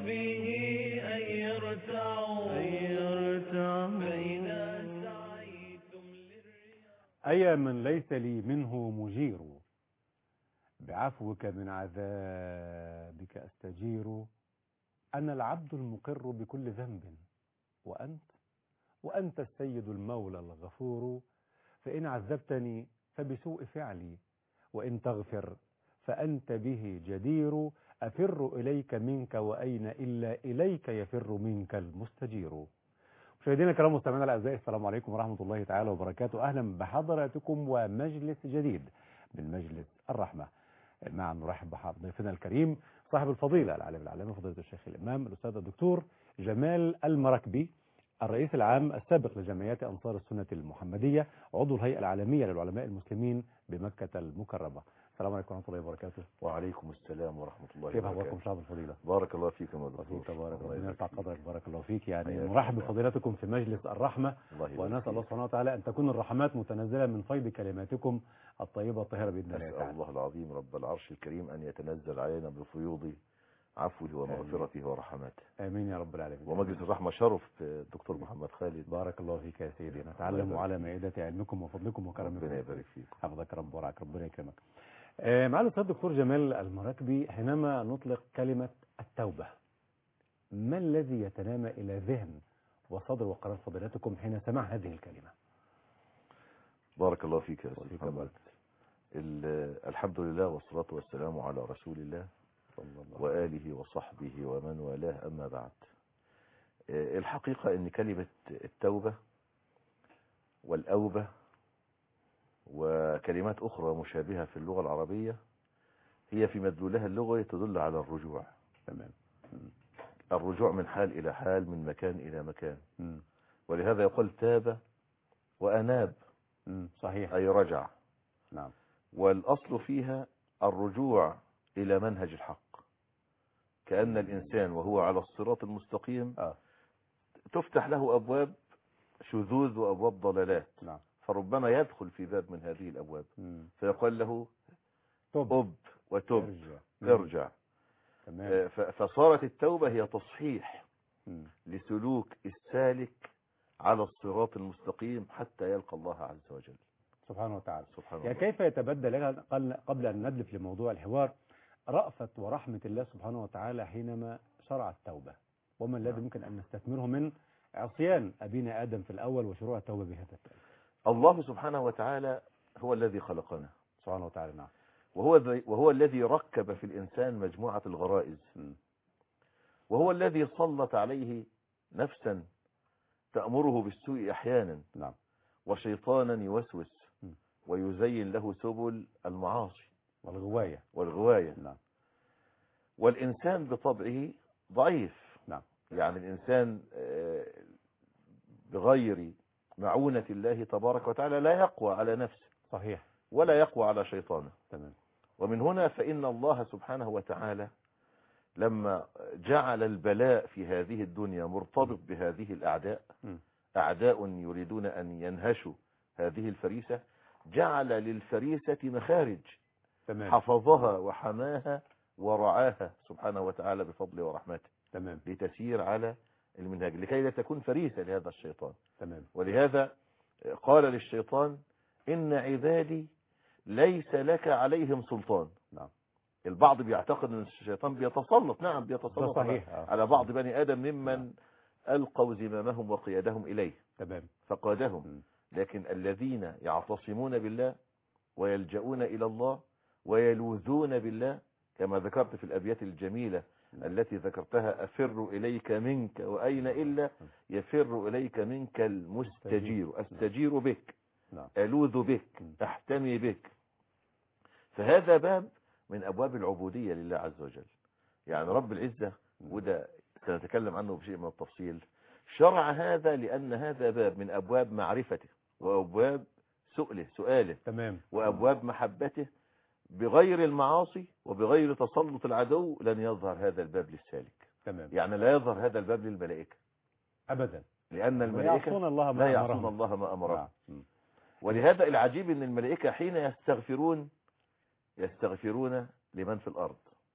به أن يرتعوا فإذا سعيتم أي من ليس لي منه مجير، بعفوك من عذابك أستجير. أنا العبد المقر بكل ذنب، وأنت السيد المولى الغفور. فإن عذبتني فبسوء فعلي، وإن تغفر فأنت به جدير. أفر إليك منك وأين إلا إليك يفر منك المستجير. مشاهدينا الكرام مستمعينا الأعزاء، السلام عليكم ورحمة الله تعالى وبركاته. أهلا بحضراتكم ومجلس جديد من مجلس الرحمة. معا نرحب بضيفنا الكريم صاحب الفضيلة العالم العالمي فضيلة الشيخ الإمام الأستاذ الدكتور جمال المراكبي، الرئيس العام السابق لجمعيات أنصار السنة المحمدية، عضو الهيئة العالمية للعلماء المسلمين بمكة المكرمة. السلام عليكم ورحمة الله وبركاته. وعليكم السلام ورحمة الله كيف وبركاته. أخباركم شعب الفضيلة؟ بارك الله فيكم يا دكتور. تبارك الله يرفع قدرك. بارك الله فيك. يعني نرحب بفضيلتكم في مجلس الرحمة، ونسأل الله سبحانه وتعالى أن تكون الرحمات متنزلة من فيض كلماتكم الطيبة الطاهرة بإذن الله تعالى. الله العظيم رب العرش الكريم أن يتنزل علينا بفيوض عفوه ومغفرته ورحمته. آمين يا رب العالمين. ومجلس الرحمة شرف الدكتور محمد خالد. بارك الله فيك يا سيدي. نتعلم على مائدة علمكم وفضلكم وكرمكم. ربنا يبارك فيك. حفظك رب ورعاك. ربنا يكرمك. معالي الأستاذ الدكتور جمال المراكبي، حينما نطلق كلمة التوبة، ما الذي يتنامى إلى ذهن وصدر وقرار فضيلتكم حين سمع هذه الكلمة؟ بارك الله فيك يا أستاذ محمد. الحمد لله والصلاة والسلام على رسول الله وآله وصحبه ومن والاه، أما بعد. الحقيقة أن كلمة التوبة والأوبة وكلمات أخرى مشابهة في اللغة العربية هي في مدلولها اللغوي تدل على الرجوع. تمام. الرجوع من حال إلى حال، من مكان إلى مكان. ولهذا يقول تاب وأناب. صحيح. أي رجع. نعم. والأصل فيها الرجوع إلى منهج الحق، كأن الإنسان وهو على الصراط المستقيم تفتح له أبواب شذوذ وأبواب ضلالات. نعم. فربما يدخل في باب من هذه الأبواب فيقول له أب وتب ارجع. تمام. فصارت التوبة هي تصحيح لسلوك السالك على الصراط المستقيم حتى يلقى الله عز وجل سبحانه وتعالى. سبحانه يعني كيف يتبدل قبل أن ندلف لموضوع الحوار رأفة ورحمة الله سبحانه وتعالى حينما شرع التوبة، وما الذي ممكن أن نستثمره من عصيان أبينا آدم في الأول وشروع التوبة بهذا التوبة؟ الله سبحانه وتعالى هو الذي خلقنا سبحانه وتعالى. نعم. وهو الذي ركب في الإنسان مجموعة الغرائز، وهو الذي سلط عليه نفسا تأمره بالسوء أحيانا. نعم. وشيطانا يوسوس ويزين له سبل المعاصي والغواية. نعم. والإنسان بطبعه ضعيف. نعم. يعني الإنسان بغير معونة الله تبارك وتعالى لا يقوى على نفسه. صحيح. ولا يقوى على شيطانه. تمام. ومن هنا فإن الله سبحانه وتعالى لما جعل البلاء في هذه الدنيا مرتبط بهذه الأعداء، أعداء يريدون أن ينهشوا هذه الفريسة، جعل للفريسة مخارج. تمام. حفظها وحماها ورعاها سبحانه وتعالى بفضله ورحمته. تمام. لتسير على المنهاج لكي لا تكون فريسة لهذا الشيطان. تمام. ولهذا قال للشيطان إن عبادي ليس لك عليهم سلطان. نعم. البعض بيعتقد ان الشيطان بيتسلط. نعم بيتسلط على بعض بني آدم ممن ألقوا زمامهم وقيادهم إليه. تمام. فقادهم. لكن الذين يعتصمون بالله ويلجؤون إلى الله ويلوذون بالله كما ذكرت في الأبيات الجميلة التي ذكرتها: أفر إليك منك وأين إلا يفر إليك منك المستجير. أستجير بك، ألوذ بك، أحتمي بك. فهذا باب من أبواب العبودية لله عز وجل. يعني رب العزة، وده سنتكلم عنه بشيء من التفصيل، شرع هذا لأن هذا باب من أبواب معرفته وأبواب سؤاله. تمام. وأبواب محبته. بغير المعاصي وبغير تسلط العدو لن يظهر هذا الباب للسالك. تمام. يعني لا يظهر هذا الباب للملائكة أبدا، لأن الملائكة لا يعصون الله ما أمرهم. ولهذا العجيب أن الملائكة حين يستغفرون لمن في الأرض،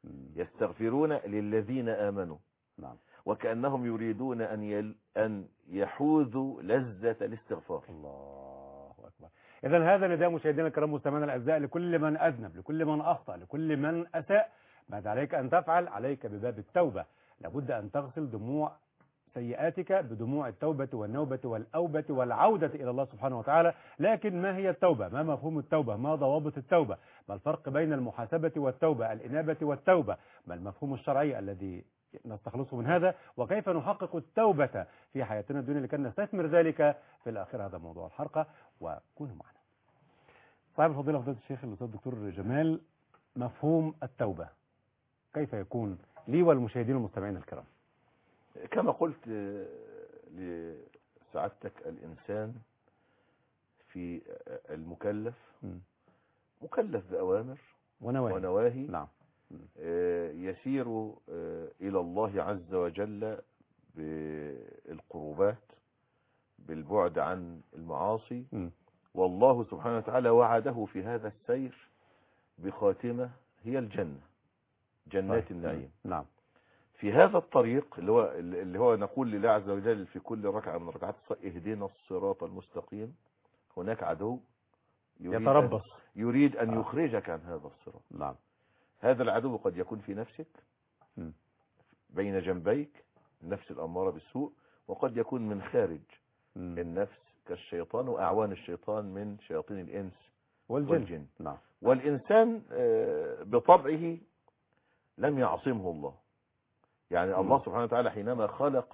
يستغفرون للذين آمنوا. نعم. وكأنهم يريدون أن يحوذوا لذة الاستغفار. الله أكبر. إذا هذا نداء مشاهدينا الكرام مستمعينا الأعزاء لكل من أذنب، لكل من أخطأ، لكل من أساء. ماذا عليك أن تفعل؟ عليك بباب التوبة. لابد أن تغسل دموع سيئاتك بدموع التوبة والنوبة والأوبة والعودة إلى الله سبحانه وتعالى. لكن ما هي التوبة؟ ما مفهوم التوبة؟ ما ضوابط التوبة؟ ما الفرق بين المحاسبة والتوبة، الإنابة والتوبة؟ ما المفهوم الشرعي الذي نستخلصه من هذا؟ وكيف نحقق التوبة في حياتنا الدنيا لكي نستثمر ذلك في الآخرة؟ هذا موضوع الحلقة، وكونوا معنا. صاحب الفضيلة فضيلة الشيخ الأستاذ الدكتور جمال، مفهوم التوبة كيف يكون لي والمشاهدين والمستمعين الكرام؟ كما قلت لسعادتك، الإنسان في المكلف مكلف بأوامر ونواهي. نعم. يسير إلى الله عز وجل بالقربات، بالبعد عن المعاصي. والله سبحانه وتعالى وعده في هذا السير بخاتمة هي الجنة، جنات النعيم. نعم. في هذا الطريق اللي هو نقول لله عز وجل في كل ركعة من ركعات اهدنا الصراط المستقيم، هناك عدو يريد أن يخرجك عن هذا الصراط. نعم. هذا العدو قد يكون في نفسك، بين جنبيك، النفس الأمارة بالسوء، وقد يكون من خارج النفس كالشيطان وأعوان الشيطان من شياطين الإنس والجن. نعم. والإنسان بطبعه لم يعصمه الله. يعني الله سبحانه وتعالى حينما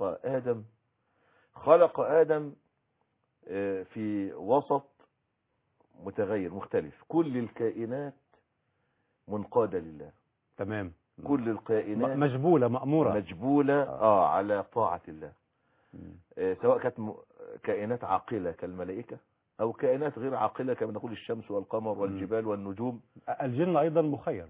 خلق آدم في وسط متغير مختلف. كل الكائنات منقادة لله. تمام. كل الكائنات مجبولة مأمورة على طاعة الله. سواء كانت كائنات عاقلة كالملائكة أو كائنات غير عاقلة كما نقول الشمس والقمر والجبال والنجوم. الجن أيضا مخير.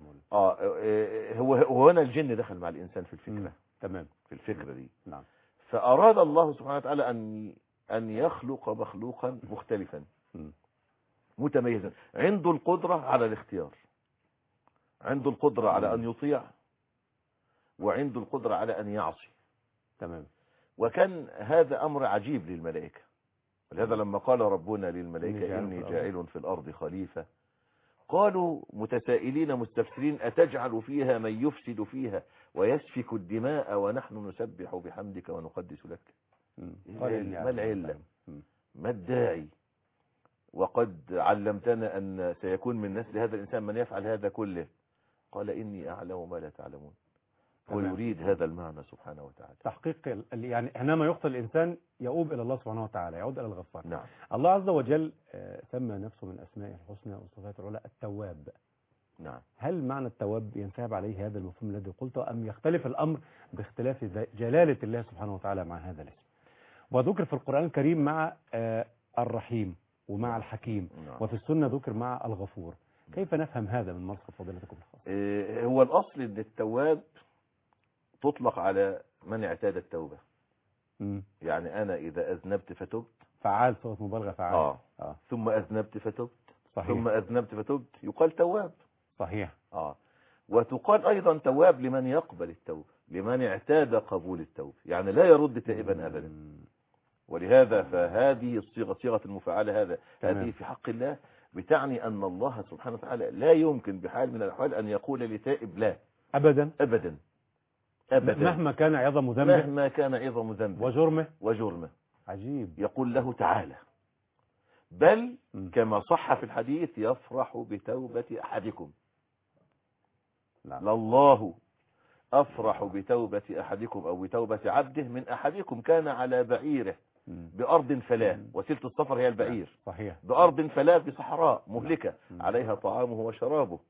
هو هنا الجن دخل مع الإنسان في الفكرة. تمام. في الفكرة دي. نعم. فأراد الله سبحانه وتعالى أن يخلق مخلوقا مختلفا متميزا، عنده القدرة على الاختيار، عنده القدرة على أن يطيع، وعنده القدرة على أن يعصي. تمام. وكان هذا أمر عجيب للملائكة. ولهذا لما قال ربنا للملائكة إني جاعل في الأرض خليفة، قالوا متسائلين مستفسرين أتجعل فيها من يفسد فيها ويسفك الدماء ونحن نسبح بحمدك ونقدس لك. ما العلة؟ ما الداعي؟ وقد علمتنا أن سيكون من نسل هذا الإنسان من يفعل هذا كله. قال إني أعلم ما لا تعلمون. ويريد هذا المعنى سبحانه وتعالى تحقيق. يعني حينما يخطئ الإنسان يؤوب إلى الله سبحانه وتعالى، يعود إلى الغفار. نعم. الله عز وجل سمى نفسه من أسمائه الحسنى وصفاته العلى التواب. نعم. هل معنى التواب ينسحب عليه هذا المفهوم الذي قلته، أم يختلف الأمر باختلاف جلالة الله سبحانه وتعالى مع هذا الاسم؟ وذكر في القرآن الكريم مع الرحيم ومع الحكيم. نعم. وفي السنة ذكر مع الغفور. كيف نفهم هذا من منصب فضيلتكم الخاص؟ هو الأصل أن التواب تطلق على من اعتاد التوبة. يعني أنا إذا أذنبت فتبت، فعال، صوت مبالغة، فعال. ثم أذنبت فتبت. صحيح. ثم أذنبت فتبت، يقال تواب. صحيح. وتقال أيضا تواب لمن يقبل التوبة، لمن اعتاد قبول التوبة، يعني لا يرد تائبا أبدا. ولهذا فهذه الصيغة، صيغة المفاعلة هذه في حق الله بتعني أن الله سبحانه وتعالى لا يمكن بحال من الأحوال أن يقول لتائب لا أبدا أبدا أبدا، مهما كان عظم ذنبه، مهما كان عظم ذنبه وجرمه. عجيب. يقول له تعالى، بل كما صح في الحديث يفرح بتوبة أحدكم. لله أفرح بتوبة أحدكم أو بتوبة عبده من أحدكم كان على بعيره بأرض فلاة، وسيلة السفر هي البعير. صحيح. بأرض فلاة بصحراء مهلكة عليها طعامه وشرابه،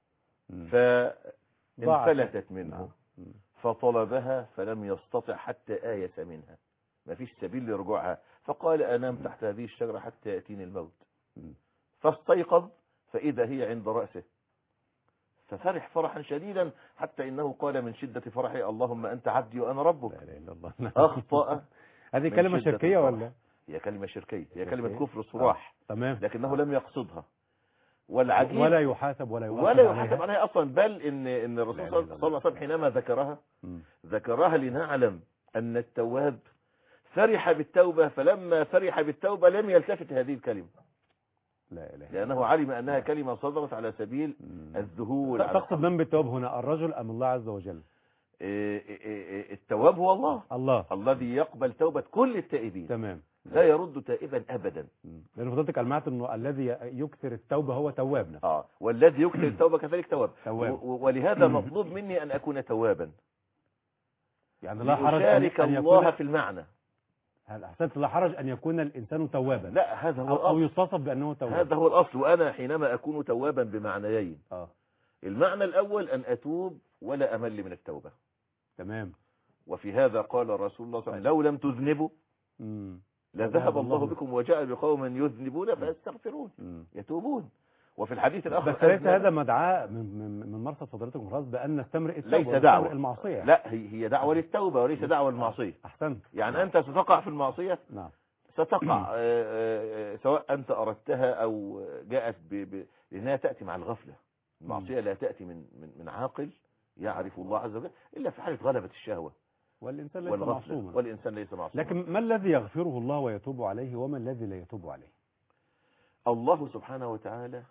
فانفلتت منه فطلبها فلم يستطع حتى آيس منها، ما فيش سبيل لرجوعها، فقال أنام تحت هذه الشجرة حتى يأتيني الموت. فاستيقظ فإذا هي عند رأسه، ففرح فرحا شديدا حتى إنه قال من شدة فرحه اللهم أنت عبدي وأنا ربك. لا إله إلا الله. أخطأ. هذه كلمة شركية ولا؟ هي كلمة شركية، هي كلمة كفر صراح. تمام. لكنه لم يقصدها. والعجيب ولا يحاسب ولا يؤاخذ ولا يحاسب عليها. عليها أصلا، بل إن الرسول صلى الله عليه وسلم حينما ذكرها ذكرها لنعلم أن التواب فرح بالتوبة، فلما فرح بالتوبة لم يلتفت هذه الكلمة، لا إله إلا لأنه علم أنها كلمة صدرت على سبيل الذهول. تقصد من بالتواب هنا، الرجل أم الله عز وجل؟ التواب هو الله الذي يقبل توبة كل التائبين، تمام، لا يرد تائبا أبدا. لأن فضلتك المعت أنه الذي يكثر التوبة هو تواب نفسه. والذي يكثر التوبة كذلك تواب. ولهذا مطلوب مني أن أكون توابا، يعني لا حرج أشارك أن الله يكون في المعنى. أحسنت، لا حرج أن يكون الإنسان توابا، لا، هذا هو أو الأصل، يتصف بأنه تواب. هذا هو الأصل. وأنا حينما أكون توابا بمعنيين، المعنى الأول أن أتوب ولا أمل من التوبة، تمام. وفي هذا قال الرسول الله صلى الله عليه وسلم: لو لم تذنبوا لذهب الله بكم وجاء بقوم يذنبون فيستغفرون يتوبون. وفي الحديث الآخر بس ليس هذا مدعاة من مرصد فضيلتكم خلاص بأن نستمرئ التوبة ليس دعوة المعصية. لا، هي دعوة للتوبة وليس دعوة للمعصية. أحسنت. يعني أنت ستقع في المعصية، نعم، ستقع سواء أنت أردتها أو جاءت لأنها تأتي مع الغفلة. المعصية لا تأتي من عاقل يعرف الله عز وجل إلا في حالة غلبة الشهوة والإنسان ليس معصوما. والإنسان ليس معصوما. لكن ما الذي يغفره الله ويتوب عليه، وما الذي لا يتوب عليه؟ الله سبحانه وتعالى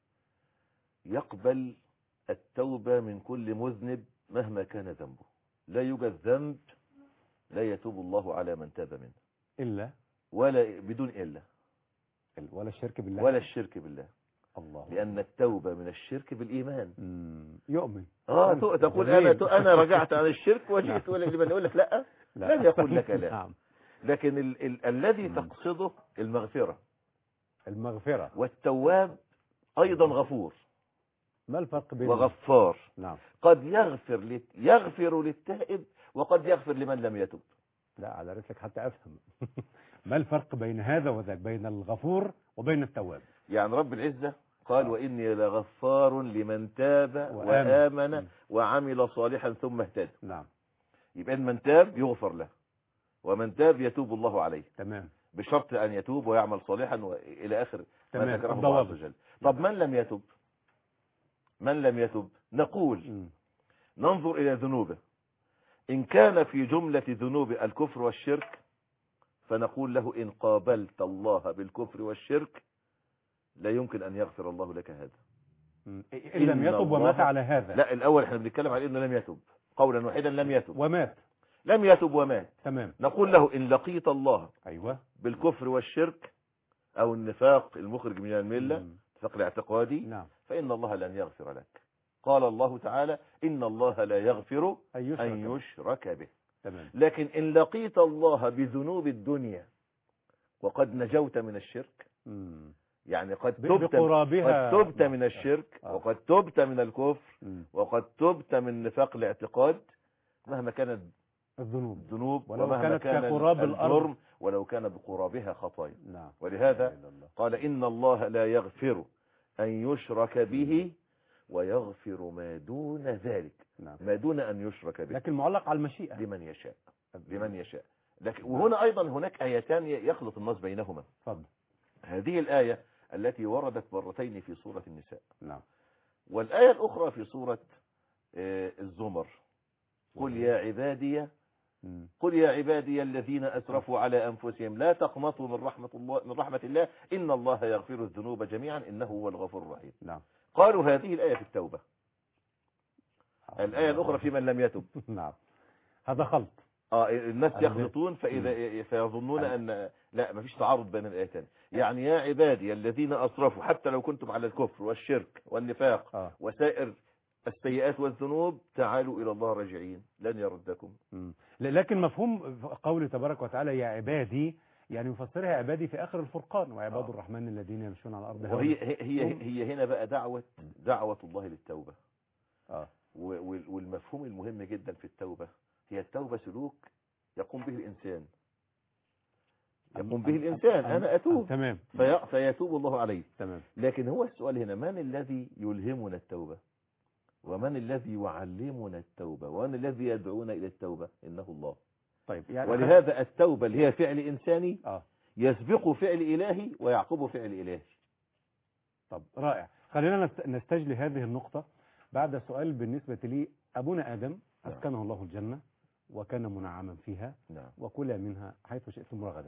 يقبل التوبة من كل مذنب مهما كان ذنبه. لا يوجد ذنب لا يتوب الله على من تاب منه إلا ولا بدون إلا ولا الشرك بالله ولا الشرك بالله. الله. لأن التوبة من الشرك بالإيمان. يؤمن. تقول أنا رجعت عن الشرك وجئت لمن يقول لك لا لن يقول لك لا. نعم. لكن الذي تقصده المغفرة والتواب أيضا غفور. ما الفرق بين وغفار؟ نعم. قد يغفر للتائب وقد يغفر لمن لم يتب. لا، على رسلك حتى أفهم. ما الفرق بين هذا وذاك، بين الغفور وبين التواب؟ يعني رب العزة قال: وإني لغفار لمن تاب وآمن وعمل صالحا ثم اهتدى. نعم. يبقى من تاب يغفر له، ومن تاب يتوب الله عليه، تمام، بشرط أن يتوب ويعمل صالحا وإلى آخر ما ذكره الله عز وجل. طب من لم يتب نقول ننظر إلى ذنوبه. إن كان في جملة ذنوب الكفر والشرك فنقول له: إن قابلت الله بالكفر والشرك لا يمكن أن يغفر الله لك هذا إن لم يتب ومات على هذا. لا، الأول احنا بنتكلم على إنه لم يتب قولا واحدا، لم يتب ومات. تمام. نقول له: إن لقيت الله أيوة بالكفر والشرك أو النفاق المخرج من الملة، النفاق الاعتقادي، نعم، فإن الله لن يغفر لك. قال الله تعالى: إن الله لا يغفر أن يشرك به. تمام. لكن إن لقيت الله بذنوب الدنيا وقد نجوت من الشرك، يعني قد تبت من الشرك وقد تبت من الكفر وقد تبت من نفاق الاعتقاد، مهما كانت الذنوب ومهما كان الجرم ولو كان بقرابها خطايا. نعم. ولهذا قال: إن الله لا يغفر أن يشرك به ويغفر ما دون ذلك. نعم. ما دون أن يشرك به، لكن معلق على المشيئة لمن يشاء. لكن وهنا أيضا هناك آيتان يخلط الناس بينهما. فضل. هذه الآية التي وردت مرتين في سورة النساء، نعم، والآية الأخرى في سورة الزمر: قل يا عبادي الذين أسرفوا على أنفسهم لا تقنطوا من رحمة الله إن الله يغفر الذنوب جميعا إنه هو الغفور الرحيم. نعم. قالوا هذه الآية في التوبة، الآية الأخرى في من لم يتب. نعم، هذا خلط. الناس يخلطون فيظنون أن لا، ما فيش تعارض بين الآيتين. يعني يا عبادي الذين أسرفوا، حتى لو كنتم على الكفر والشرك والنفاق وسائر السيئات والذنوب، تعالوا إلى الله راجعين لن يردكم. لكن مفهوم قوله تبارك وتعالى يا عبادي، يعني يفسرها عبادي في آخر الفرقان: وعباد الرحمن الذين يمشون على الأرض. وهي هنا بقى دعوة الله للتوبة. والمفهوم المهم جدا في التوبة هي التوبة سلوك يقوم به الإنسان. أنا أتوب، تمام، فيتوب الله عليه. تمام. لكن هو السؤال هنا: من الذي يلهمنا التوبة؟ ومن الذي يعلمنا التوبة؟ ومن الذي يدعونا إلى التوبة؟ إنه الله. طيب، يعني ولهذا التوبة اللي هي فعل إنساني يسبق فعل إلهي ويعقب فعل إلهي. طب رائع. خلينا نستجلي هذه النقطة بعد سؤال بالنسبة لي. أبونا آدم أسكنه الله الجنة وكان منعما فيها نعم. وكلا منها حيث شئتم رغدا.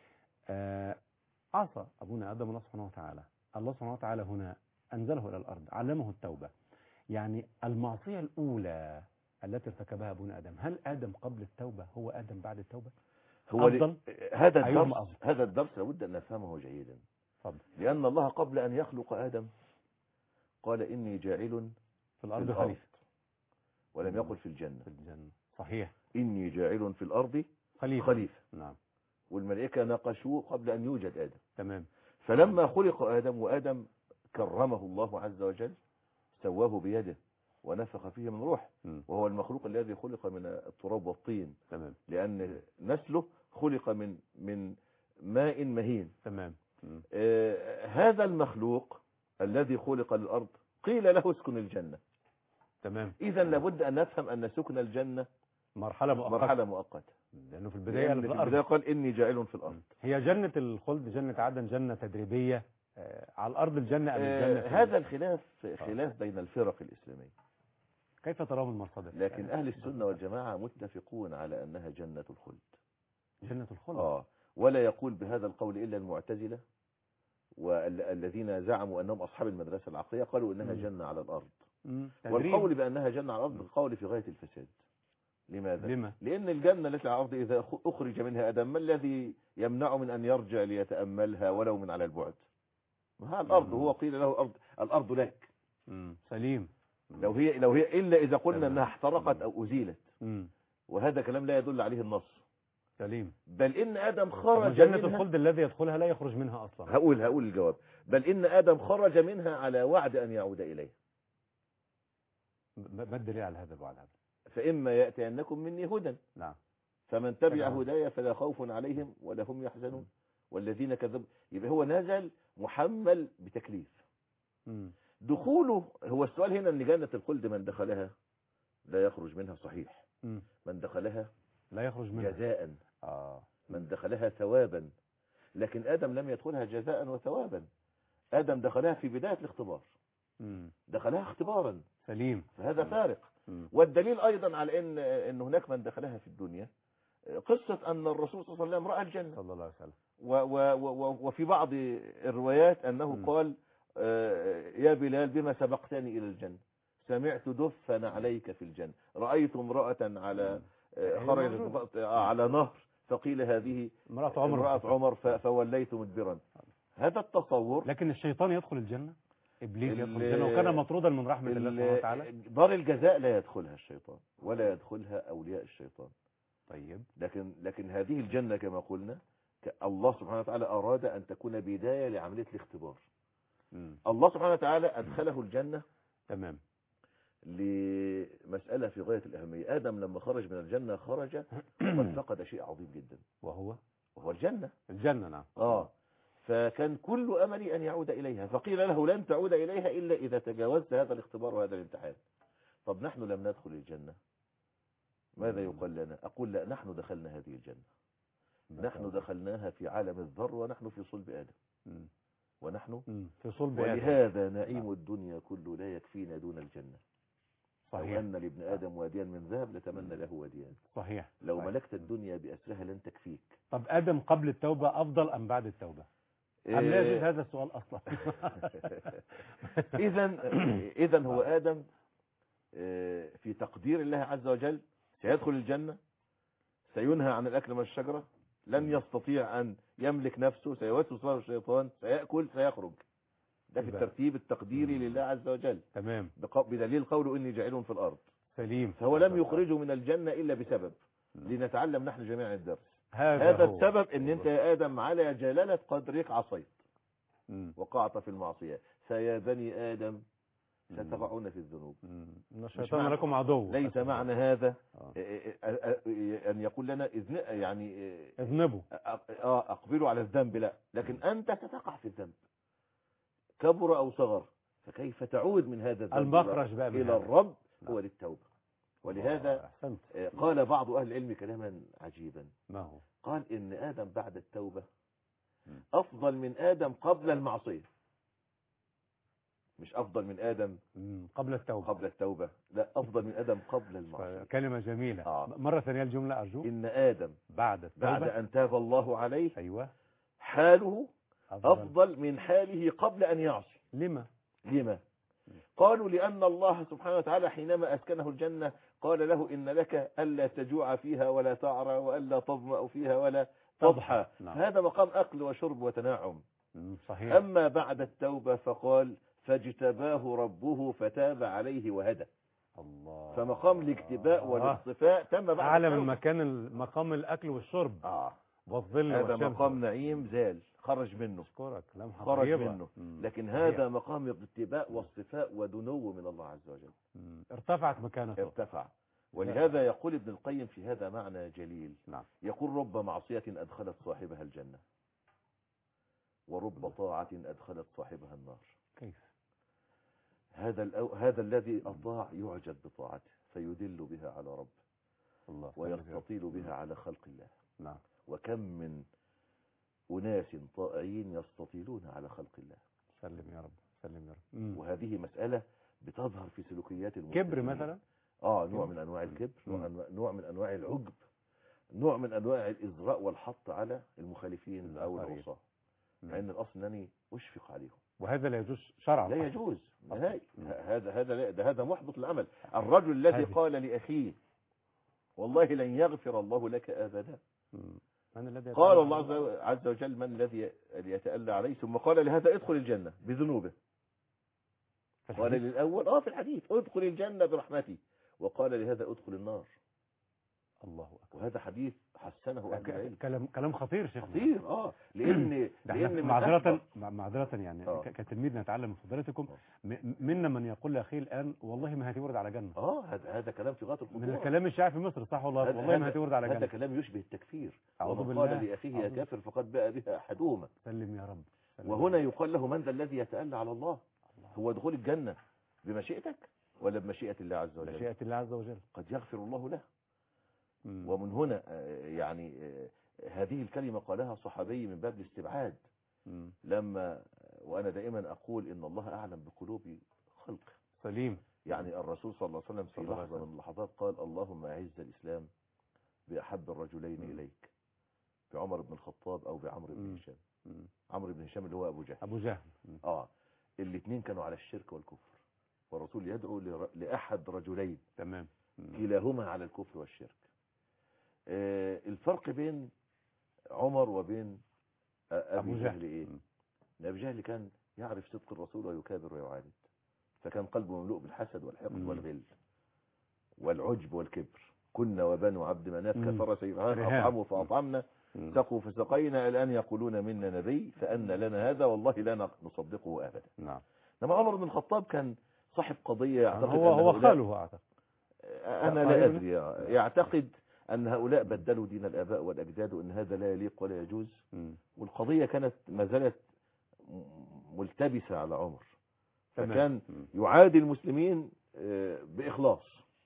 عصى أبونا آدم الله سبحانه وتعالى. الله سبحانه وتعالى هنا أنزله إلى الأرض، علمه التوبة. يعني المعصية الأولى التي ارتكبها أبونا آدم، هل آدم قبل التوبة هو آدم بعد التوبة؟ هو أفضل؟ هذا الدرس لابد أن نفهمه جيدا. فضل. لأن الله قبل أن يخلق آدم قال إني جاعل في الأرض خليفة، ولم يقل في الجنة. صحيح. إني جاعل في الأرض خليفة. نعم. والملائكة ناقشوه قبل أن يوجد آدم. تمام. فلما خلق آدم وآدم كرمه الله عز وجل سواه بيده ونفخ فيه من روح، وهو المخلوق الذي خلق من التراب والطين. تمام. لأن نسله خلق من ماء مهين. تمام. هذا المخلوق الذي خلق للأرض قيل له اسكن الجنة. تمام. إذا لابد أن نفهم أن سكن الجنة مرحلة مؤقتة. لأنه في البداية قال إني جاعل في الأرض. هي جنة الخلد، جنة عدن، جنة تدريبية على الأرض، الجنة أم الجنة؟ هذا الخلاف خلاف بين الفرق الإسلامية. كيف تراه من المصادر؟ لكن أهل السنة والجماعة متفقون على أنها جنة الخلد. جنة الخلد. ولا يقول بهذا القول إلا المعتزلة، والذين زعموا أنهم أصحاب المدرسة العقلية قالوا إنها جنة على الأرض. والقول بأنها جنة على الأرض القول في غاية الفساد. لماذا؟ لأن الجنة التي على الأرض إذا أخرج منها آدم ما الذي يمنع من أن يرجع ليتأملها ولو من على البعد؟ ها الأرض هو قيل له الأرض لك. سليم. لو هي إلا إذا قلنا أنها احترقت أو أزيلت. وهذا كلام لا يدل عليه النص. سليم. بل إن آدم خرج جنة الخلد الذي يدخلها لا يخرج منها أصلا. هقول الجواب. بل إن آدم خرج منها على وعد أن يعود إليه. ما الدليل على هذا الوعد؟ فإما يأتينكم مني هدى. نعم. فمن تبع هدايا فلا خوف عليهم ولا هم يحزنون والذين كذبوا. يبقى هو نزل محمل بتكليف. دخوله هو السؤال هنا ان جنة الخلد من دخلها لا يخرج منها، صحيح. من دخلها لا يخرج منها جزاء. من دخلها ثوابا. لكن آدم لم يدخلها جزاء وثوابا. آدم دخلها في بداية الاختبار. دخلها اختبارا. سليم. فهذا فارق. والدليل أيضا على إن هناك من دخلها في الدنيا قصة أن الرسول صلى الله عليه وسلم رأى الجنة صلى الله عليه وسلم. وفي بعض الروايات أنه قال يا بلال بما سبقتني إلى الجنة؟ سمعت دفا عليك في الجنة. رأيت امرأة على خرجت على نهر فقيل هذه امرأة عمر فوليت مدبرا. هذا التصور. لكن الشيطان يدخل الجنة، إبليس يدخل الجنة وكان مطرودا من رحمة الله سبحانه وتعالى. دار الجزاء لا يدخلها الشيطان ولا يدخلها أولياء الشيطان. طيب. لكن هذه الجنة كما قلنا الله سبحانه وتعالى أراد أن تكون بداية لعملية الاختبار. الله سبحانه وتعالى أدخله الجنة. تمام. لمسألة في غاية الأهمية. آدم لما خرج من الجنة خرج وقد فقد شيء عظيم جدا وهو الجنة. نعم. فكان كل أملي أن يعود إليها، فقيل له لن تعود إليها إلا إذا تجاوزت هذا الاختبار وهذا الامتحان. طب نحن لم ندخل الجنة، ماذا يقال لنا؟ أقول لا، نحن دخلنا هذه الجنة. نحن دخلناها في عالم الذر ونحن في صلب آدم. ونحن في صلب آدم. ولهذا نعيم الدنيا كله لا يكفينا دون الجنة. صحيح. لو أن لابن آدم واديا من ذهب لتمنى له واديان. صحيح. لو ملكت الدنيا بأسرها لن تكفيك. طب آدم قبل التوبة أفضل أم بعد التوبة؟ أم لا يجوز هذا السؤال أصلا؟ إذن هو آدم في تقدير الله عز وجل سيدخل الجنة، سينهى عن الأكل من الشجرة، لن يستطيع أن يملك نفسه، سيوسوس له الشيطان، سيأكل، سيخرج. ده في الترتيب التقديري لله عز وجل. تمام. بدليل قوله إني جاعل في الأرض. سليم. فهو لم يخرجه من الجنة إلا بسبب لنتعلم نحن جميعا الدرس. هذا السبب ان انت يا آدم على جلالة قدرك عصيت وقعت في المعصية. فيا بني آدم ستقعون في الذنوب. الشيطان لكم عدو. ليس معنى هذا أن يقول لنا يعني اذنبوا أقبلوا على الذنب، لا، لكن أنت ستقع في الذنب كبر أو صغر. فكيف تعود من هذا الذنب المخرج بقى إلى الرب؟ هو للتوبة. ولهذا قال بعض أهل العلم كلاما عجيبا. ما هو؟ قال إن آدم بعد التوبة أفضل من آدم قبل المعصية. مش أفضل من آدم قبل التوبة. قبل التوبة، لا، أفضل من آدم قبل المعصية. كلمة جميلة. مرة ثانية الجملة أرجو. إن آدم بعد التوبة، بعد أن تاب الله عليه، أيوة، حاله أفضل من حاله قبل أن يعصي. لما؟ قالوا لأن الله سبحانه وتعالى حينما أسكنه الجنة قال له إن لك ألا تجوع فيها ولا تعرى وألا تظمأ فيها ولا تضحى. هذا مقام أكل وشرب وتناعم. صحيح. أما بعد التوبة فقال فاجتباه ربه فتاب عليه وهدى. الله. فمقام الاجتباء والاصطفاء تم بعد أعلى التوبة. من مقام الأكل والشرب والظل هذا والشمس. مقام نعيم زال، خرج منه. أشكرك. خرج منه. لكن هذا مقام الاجتباء واصطفاء ودنو من الله عز وجل. ارتفعت مكانته. ارتفع. ولهذا يقول ابن القيم في هذا معنى جليل. نعم. يقول رب معصية أدخلت صاحبها الجنة، ورب طاعة أدخلت صاحبها النار. كيف؟ هذا الذي أطاع يعجب بطاعته فيدل بها على رب الله، ويستطيل بها على خلق الله. نعم. وكم من أناس طائعين يستطيلون على خلق الله. سلم يا رب، سلم يا رب. وهذه مسألة بتظهر في سلوكيات المسلمين. كبر مثلا، نوع من أنواع الكبر، نوع من أنواع العجب، نوع من أنواع الإزراء والحط على المخالفين أو العصاة، مع أن الأصل أنني أشفق عليهم. وهذا لا يجوز شرعا. لا يجوز نهائي. هذا محبط العمل. الرجل الذي قال لأخيه والله لن يغفر الله لك أبدا، قال الله عز وجل من الذي يتألى عليه، ثم قال لهذا ادخل الجنة بذنوبه. قال للأول في الحديث ادخل الجنة برحمتي، وقال لهذا ادخل النار. الله أكبر. وهذا حديث حسنه أهل العلم. كلام خطير شيخ. خطير. لأن معذرة يعني كتلميذ نتعلم من فضيلتكم، منا من يقول لأخيه الآن والله ما هتورد على جنة. هذا كلام في غاية الخطورة. من الكلام الشائع في مصر، صح والله ما هتورد على جنة. هذا كلام يشبه التكفير. ومن قال لأخيه يا كافر فقد باء بها أحدهما. سلم يا رب. وهنا يقال له من ذا الذي يتألى على الله؟ هو دخول الجنة بمشيئتك ولا بمشيئة الله عز وجل؟ مشيئة الله عز وجل. قد يغفر الله له. ومن هنا يعني هذه الكلمة قالها صحابي من باب الاستبعاد، لما وأنا دائما أقول إن الله أعلم بقلوب خلقه. سليم. يعني الرسول صلى الله عليه وسلم في لحظة من اللحظات قال اللهم أعز الإسلام بأحب الرجلين إليك، بعمر بن الخطاب أو بعمرو بن هشام. عمرو بن هشام اللي هو أبو جهل. الاثنين كانوا على الشرك والكفر، والرسول يدعو لأحد رجلين تمام كلاهما على الكفر والشرك. الفرق بين عمر وبين أبي جهل إيه؟ أبي جهل كان يعرف صدق الرسول ويكابر ويعاند، فكان قلبه مملوء بالحسد والحقد والغل والعجب والكبر. كنا وبنو عبد مناف كفر سيفهان أطعموا فأطعمنا سقوا فسقينا الآن يقولون منا نبي فأن لنا هذا والله لا نصدقه أبدا. نعم. لما عمر بن الخطاب كان صاحب قضية يعتقد هو خاله أعتقد، أنا لا أدري، يعتقد أن هؤلاء بدلوا دين الآباء والأجداد وأن هذا لا يليق ولا يجوز. والقضية كانت ما زالت ملتبسة على عمر، فكان يعادي المسلمين بإخلاص،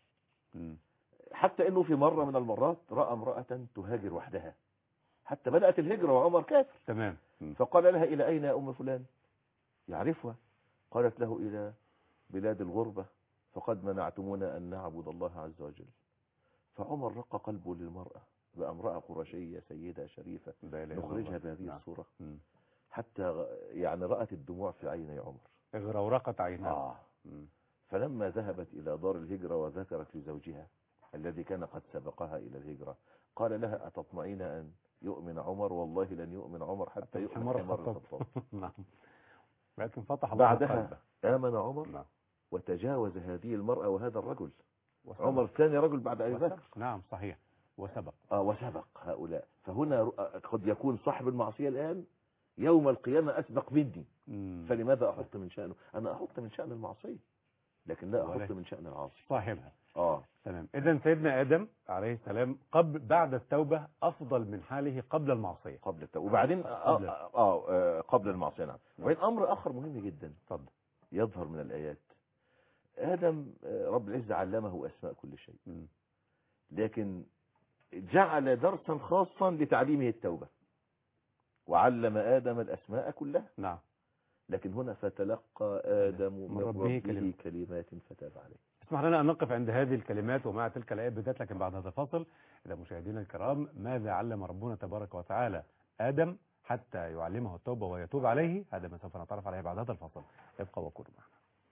حتى أنه في مرة من المرات رأى امرأة تهاجر وحدها، حتى بدأت الهجرة وعمر كافر. تمام. فقال لها إلى أين يا أم فلان؟ يعرفها. قالت له إلى بلاد الغربة فقد منعتمونا أن نعبد الله عز وجل. فعمر رق قلبه للمرأة، بقى امرأة قرشية سيدة شريفة نخرجها بهذه الصورة، حتى يعني رأت الدموع في عيني عمر، اغرورقت عينها. فلما ذهبت إلى دار الهجرة وذكرت لزوجها الذي كان قد سبقها إلى الهجرة قال لها أتطمعين أن يؤمن عمر؟ والله لن يؤمن عمر حتى يؤمن عمر الخطاب. نعم. لكن فتح الله بعدها آمن عمر وتجاوز هذه المرأة وهذا الرجل. عمر ثاني رجل بعد أبي بكر. نعم صحيح. وسبق وسبق هؤلاء. فهنا قد يكون صاحب المعصية الآن يوم القيامة أسبق مني. فلماذا أحط من شأنه؟ أنا أحط من شأن المعصية لكن لا أحط من شأن العاصي صاحبها. تمام. إذن سيدنا آدم عليه السلام بعد التوبة أفضل من حاله قبل المعصية. قبل التوبة وبعدين قبل المعصية. نعم. وبعدين أمر آخر مهم جدا يظهر من الآيات. آدم رب العزة علمه أسماء كل شيء، لكن جعل درسا خاصا لتعليمه التوبة، وعلم آدم الأسماء كلها. نعم. لكن هنا فتلقى آدم من ربه كلمات. كلمات فتاب عليه. اسمح لنا أن نقف عند هذه الكلمات ومع تلك الآيات بالذات، لكن بعد هذا الفاصل. إذا مشاهدينا الكرام، ماذا علم ربنا تبارك وتعالى آدم حتى يعلمه التوبة ويتوب عليه؟ هذا ما سوف نتعرف عليه بعد هذا الفاصل. ابقى وكونوا معنا.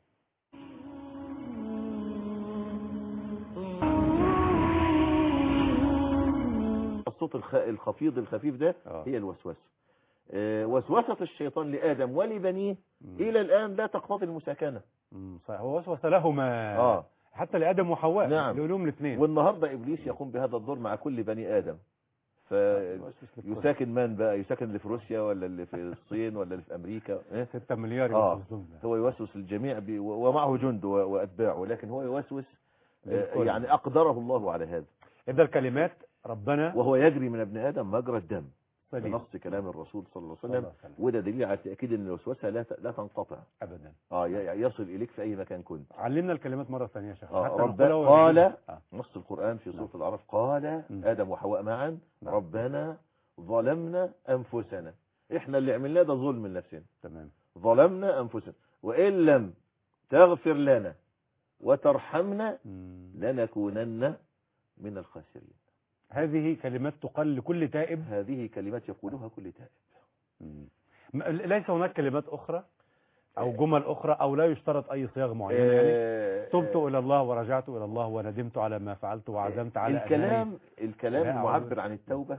الصوت الخفيض الخفيف ده هي الوسوسة. وسوسة الشيطان لآدم ولبنيه إلى الآن لا تقتضي المساكنة. صحيح، هو وسوس لهما حتى لآدم وحواء. نعم، لهم الاثنين. والنهاردة إبليس يقوم بهذا الدور مع كل بني آدم. فيساكن من بقى؟ يساكن اللي في روسيا ولا اللي في الصين ولا اللي في أمريكا؟ 6 مليار هو يوسوس الجميع ومعه جند وأتباعه، لكن هو يوسوس يعني أقدره الله على هذا. إذا الكلمات ربنا وهو يجري من ابن آدم مجرى الدم بنص كلام الرسول صلى الله عليه وسلم، وده دليل على التأكيد ان الوسوسة لا تنقطع ابدا. يصل اليك في اي مكان كنت. علمنا الكلمات مرة ثانية يا شيخ. قال نص القرآن في سورة الأعراف، قال آدم وحواء معا ربنا ظلمنا أنفسنا. احنا اللي عملناه ده ظلم لنفسنا. تمام. ظلمنا أنفسنا وإن لم تغفر لنا وترحمنا لنكونن من الخاسرين. هذه كلمات تقال لكل تائب. هذه كلمات يقولها كل تائب. ليس هناك كلمات أخرى أو جمل أخرى، أو لا يشترط أي صيغ معينة؟ يعني تبت إلى الله ورجعت إلى الله وندمت على ما فعلت وعزمت على الكلام المعبر عن التوبة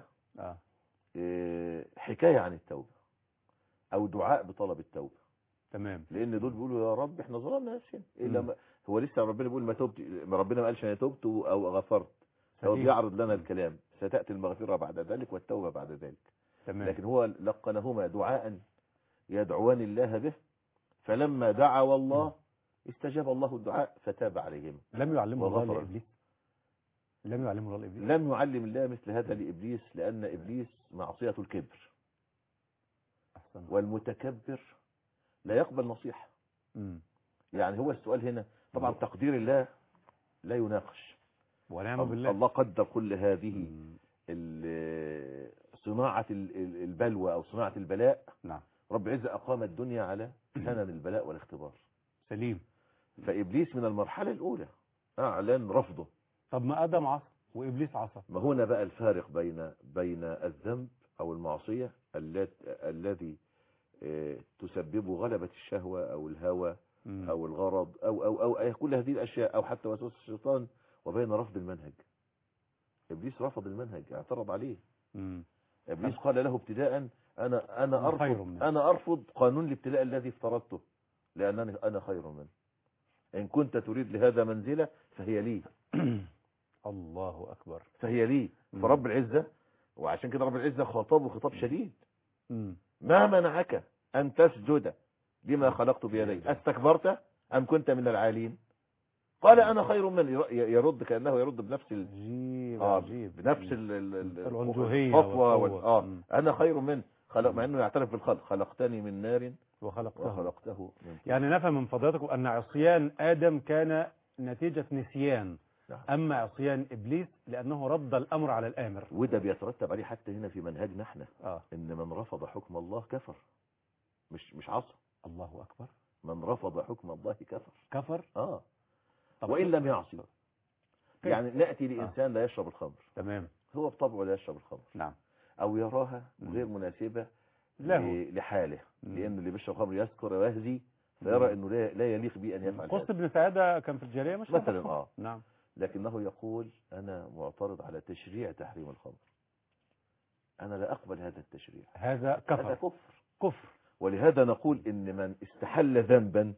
حكاية عن التوبة أو دعاء بطلب التوبة. تمام. لأن دول بيقولوا يا رب احنا ظلمنا نفسنا. هو لسه ربنا بيقول ما تبت، ربنا ما قالش انا تبت أو غفرت. هو بيعرض لنا الكلام، ستأتي المغفرة بعد ذلك والتوبة بعد ذلك. تمام. لكن هو لقنهما دعاء يدعوان الله به، فلما دعوا الله استجاب الله الدعاء فتاب عليهم. لم يعلمه الله لإبليس؟ لم يعلمه الله لإبليس؟ لم يعلم الله مثل هذا لإبليس، لأن إبليس معصية الكبر. والمتكبر لا يقبل نصيحة. يعني هو السؤال هنا طبعا تقدير الله لا يناقش، ونعم بالله. الله قدر كل هذه صناعة البلوى أو صناعة البلاء. نعم. رب العزة أقام الدنيا على سنن البلاء والاختبار. سليم. فإبليس من المرحلة الأولى أعلن رفضه. طب ما آدم عصى وإبليس عصى. ما هنا بقى الفارق بين الذنب أو المعصية الذي تسبب غلبة الشهوة أو الهوى أو الغرض أو كل هذه الأشياء أو حتى وسوسة الشيطان، وبين رفض المنهج. إبليس رفض المنهج، اعترض عليه. إبليس قال له ابتداء أنا أرفض قانون الابتلاء الذي افترضته، لأنني أنا خير منه. إن كنت تريد لهذا منزلة فهي لي. الله أكبر. فهي لي. فرب العزة، وعشان كده رب العزة خاطبه خطاب شديد. ما منعك أن تسجد لما خلقت بيدي؟ استكبرت أم كنت من العالين؟ قال أنا خير من. يرد كأنه يرد بنفس بنفس العنجهية الخطوة. أنا خير من مع أنه يعترف بالخلق. خلقتني من نار وخلقته من طين. يعني نفهم من فضلاتكم أن عصيان آدم كان نتيجة نسيان. نعم. أما عصيان إبليس لأنه رد الأمر على الآمر، وده بيترتب عليه حتى هنا في منهجنا احنا. إن من رفض حكم الله كفر، مش عصى. الله أكبر. من رفض حكم الله كفر. وإن لم يعصي. يعني نأتي لإنسان لا يشرب الخمر. تمام. هو بطبعه لا يشرب الخمر. نعم. أو يراها غير مناسبة لحاله، لأن اللي بيشرب خمر يسكر ويهزي، فيرى أنه لا يليق به أن يفعل. قص بن سعادة كان في الجارية مش مثلا. نعم. لكنه يقول أنا معترض على تشريع تحريم الخمر. أنا لا أقبل هذا التشريع. هذا كفر. ولهذا نقول إن من استحل ذنبا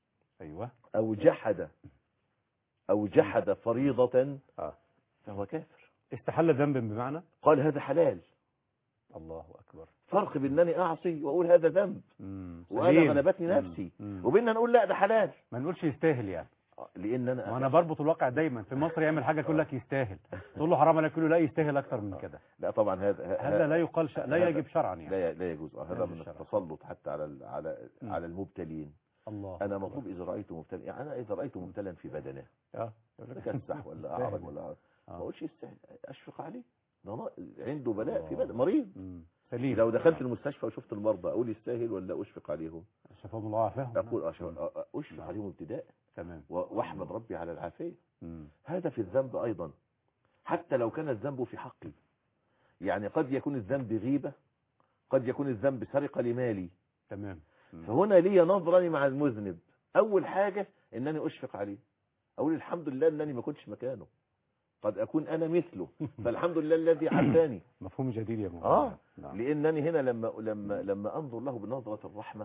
أو جحد فريضة فهو كافر. استحل ذنبا بمعنى قال هذا حلال. الله أكبر. فرق بين أنني أعصي وأقول هذا ذنب وأنا غلبتني نفسي، وبين نقول لا ده حلال. ما نقولش يستاهل يعني. لأن أنا بربط الواقع دايما. في مصر يعمل حاجة يقول لك يستاهل، تقول له حرام عليك، يقول له لا يستاهل أكثر من كده. لا طبعا هذا لا يقال لا يجب شرعا يعني. لا يجوز. هذا من التسلط حتى على المبتلين. الله. أنا مطلوب إذا رأيت مبتلا، يعني أنا إذا رأيت مبتلا في بدنه كسح ولا أعرج ولا ما أقولش يستاهل، أشفق عليه، عنده بلاء في بدنه، مريض. جميل. لو دخلت المستشفى وشفت المرضى اقول يستاهل ولا اشفق عليهم؟ شفاهم الله وعافاهم. اقول اشفق عليهم ابتداء تمام. واحمد ربي على العافيه. مم. هذا في الذنب ايضا، حتى لو كان الذنب في حقي. يعني قد يكون الذنب غيبه، قد يكون الذنب سرقه لمالي. تمام. فهنا لي نظرني مع المذنب. اول حاجه انني اشفق عليه، اقول الحمد لله انني ما كنتش مكانه، قد اكون انا مثله، فالحمد لله الذي عافاني. مفهوم جديد يا مولانا. نعم. لانني هنا لما انظر له بنظره الرحمه،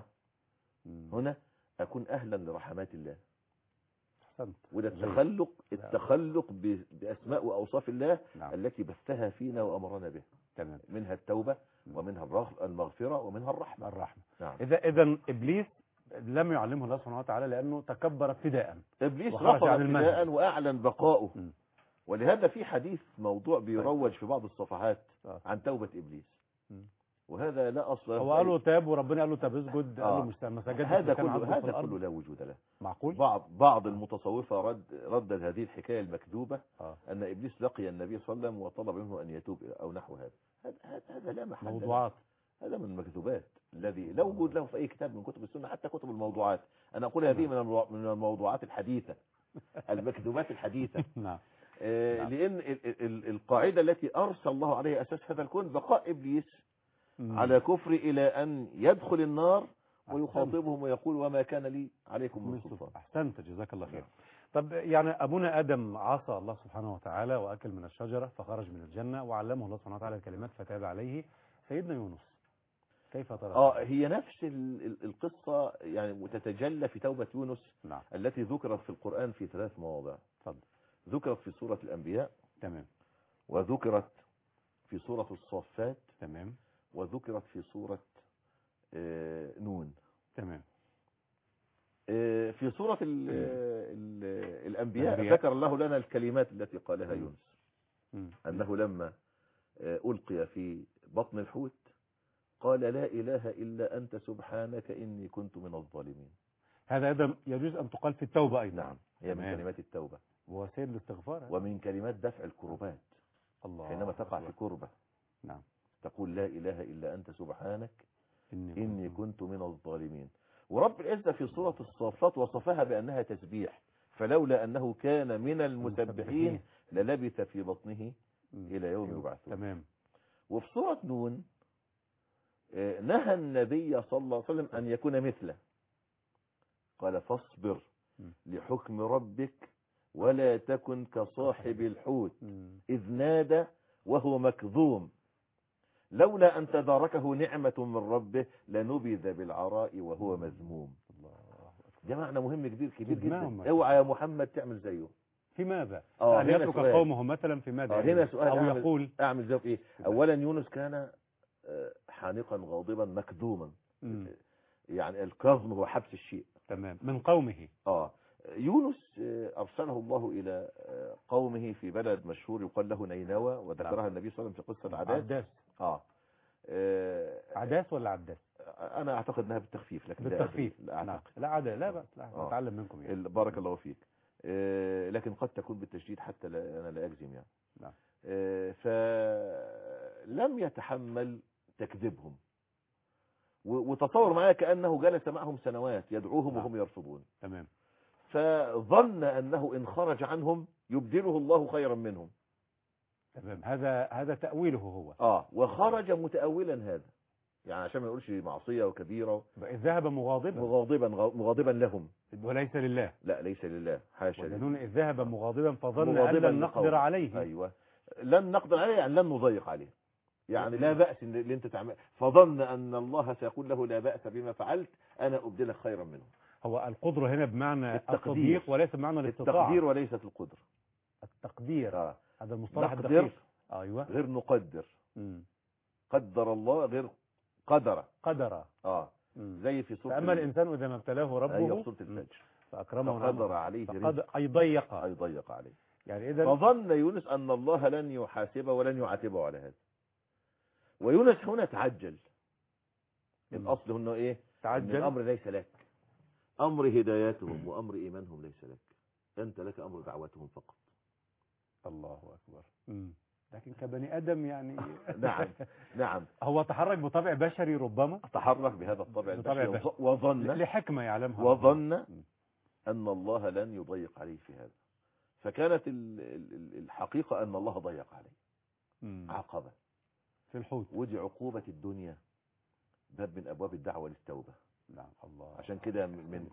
هنا اكون اهلا لرحمات الله. احسنت. وده جيد. التخلق باسماء واوصاف الله. نعم. التي بثها فينا وامرنا بها. تمام. منها التوبه ومنها المغفره ومنها الرحمه. الرحمة. نعم. اذا ابليس لم يعلمه الله سبحانه وتعالى لانه تكبر ابتداء. ابليس وخرج رفض عن المنهج. ابتداء واعلن بقاؤه. م. ولهذا في حديث موضوع بيروج في بعض الصفحات عن توبه ابليس، وهذا لا اصل له. هو قال له تاب وربنا قال له طب اسجد، قال له مش ما سجدتش. هذا كله لا وجود له. معقول. بعض المتصوفه ردد هذه الحكايه المكذوبه ان ابليس لقي النبي صلى الله عليه وسلم وطلب منه ان يتوب او نحو هذا لا محل موضوعات. هذا من المكذوبات الذي لا وجود له في اي كتاب من كتب السنه، حتى كتب الموضوعات. انا اقول هذه من الموضوعات الحديثه، المكذوبات الحديثه. نعم. لان القاعده التي ارسل الله عليها اساس هذا الكون بقاء ابليس على كفر الى ان يدخل النار ويخاطبهم ويقول وما كان لي عليكم من سلطان. احسنت، جزاك الله خير. طب يعني ابونا ادم عصى الله سبحانه وتعالى واكل من الشجره فخرج من الجنه وعلمه الله سبحانه وتعالى الكلمات فتاب عليه. سيدنا يونس كيف ترى؟ هي نفس القصه يعني تتجلى في توبه يونس. نعم. التي ذكرت في القران في 3 مواضع. اتفضل. ذكرت في سوره الانبياء. تمام. وذكرت في سوره الصافات. تمام. وذكرت في سورة نون. تمام. في سورة الأنبياء ذكر الله لنا الكلمات التي قالها يونس. أنه لما ألقي في بطن الحوت قال لا إله إلا أنت سبحانك إني كنت من الظالمين. هذا أيضا يجوز أن تقال في التوبة أيضا. نعم، هي من كلمات التوبة وسيد الاستغفار ومن كلمات دفع الكربات. الله. حينما تقع في كربة نعم تقول لا إله إلا أنت سبحانك إني كنت من الظالمين. ورب العزة في سورة الصافات وصفها بأنها تسبيح، فلولا أنه كان من المسبحين للبث في بطنه إلى يوم يبعثون. تمام. وفي سورة نون نهى النبي صلى الله عليه وسلم أن يكون مثله، قال فاصبر لحكم ربك ولا تكن كصاحب الحوت إذ نادى وهو مكظوم لولا أن تداركه نعمة من ربه لنبذ بالعراء وهو مذموم. ده معنى مهم كبير جدا. اوعى يا محمد تعمل زيه. في ماذا؟ أن يترك قومه مثلا في ماذا؟ هنا سؤال. أو يقول أعمل زيه في إيه؟ أولا يونس كان حانقا غاضبا مكذوما. يعني الكظم هو حبس الشيء. تمام. من قومه. يونس أرسله الله إلى قومه في بلد مشهور يقال له نينوى، وذكرها النبي صلى الله عليه وسلم في قصة عداس. عداس ولا عداس؟ أنا أعتقد أنها بالتخفيف، لكن بالتخفيف. لا عداس، لا بأس، لا أتعلم منكم يعني. بارك الله فيك. لكن قد تكون بالتشديد حتى أنا لا أجزم يعني. نعم. فلم يتحمل تكذبهم، وتصور معايا كأنه جلس معهم سنوات يدعوهم وهم يرفضون. تمام. فظن أنه إن خرج عنهم يبدله الله خيرا منهم. تمام. هذا تأويله هو. وخرج متأولا هذا، يعني عشان ما نقولش معصية وكبيرة. ذهب مغاضبا لهم وليس لله. لا ليس لله، حاشا. ودنون إذ ذهب مغاضبا فظن أن لن نقدر عليه. أيوة، لن نقدر عليه يعني لن نضيق عليه، يعني لا بأس اللي انت تعمل. فظن أن الله سيقول له لا بأس بما فعلت أنا أبدلك خيرا منه. هو القدرة هنا بمعنى التضييق وليس بمعنى الاستطاعة. التقدير وليست القدرة. التقدير. هذا المصطلح الدقيق. أيوة. غير نقدر. قدر الله غير قدر. زي في سورة فأما الإنسان إذا ما ابتلاه ربه سورة الفجر فأكرمه فقدر عليه أي ضيق عليه. يعني إذا فظن يونس أن الله لن يحاسبه ولن يعاتبه على هذا. ويونس هنا تعجل. الأصل هنا إيه؟ تعجل. الأمر ليس لك، أمر هداياتهم وأمر إيمانهم ليس لك، أنت لك أمر دعوتهم فقط. الله أكبر. لكن كبني ادم يعني نعم نعم هو تحرك بطبع بشري ربما، تحرك بهذا الطبع بطبع البشري بشري. وظن لحكمة يعلمها وظن ربما. أن الله لن يضيق عليه في هذا، فكانت الحقيقة أن الله ضيق عليه، مم. عاقبه في الحوت. ودي عقوبة الدنيا، باب من أبواب الدعوة للتوبة. نعم الله. عشان كده